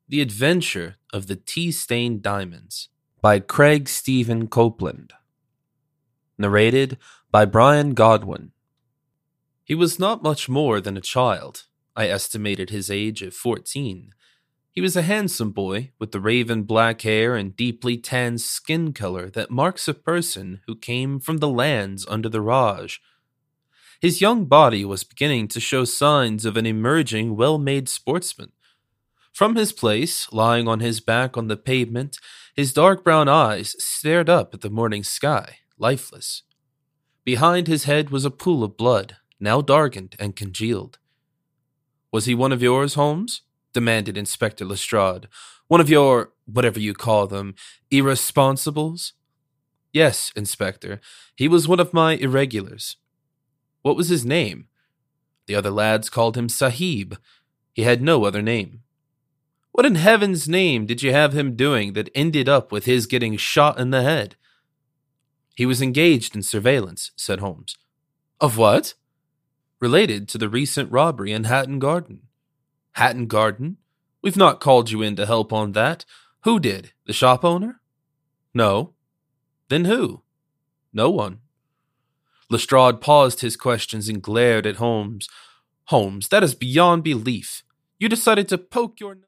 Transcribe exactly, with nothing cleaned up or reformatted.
The Adventure of the Tea-Stained Diamonds by Craig Stephen Copeland. Narrated by Brian Godwin. He was not much more than a child. I estimated his age at fourteen. He was a handsome boy with the raven black hair and deeply tanned skin color that marks a person who came from the lands under the Raj. His young body was beginning to show signs of an emerging, well-made sportsman. From his place, lying on his back on the pavement, his dark brown eyes stared up at the morning sky, lifeless. Behind his head was a pool of blood, now darkened and congealed. "Was he one of yours, Holmes?" demanded Inspector Lestrade. "One of your, whatever you call them, irresponsibles?" "Yes, Inspector. He was one of my irregulars." "What was his name?" "The other lads called him Sahib. He had no other name." "What in heaven's name did you have him doing that ended up with his getting shot in the head?" "He was engaged in surveillance," said Holmes. "Of what?" "Related to the recent robbery in Hatton Garden." "Hatton Garden? We've not called you in to help on that. Who did? The shop owner?" "No." "Then who?" "No one." Lestrade paused his questions and glared at Holmes. "Holmes, that is beyond belief. You decided to poke your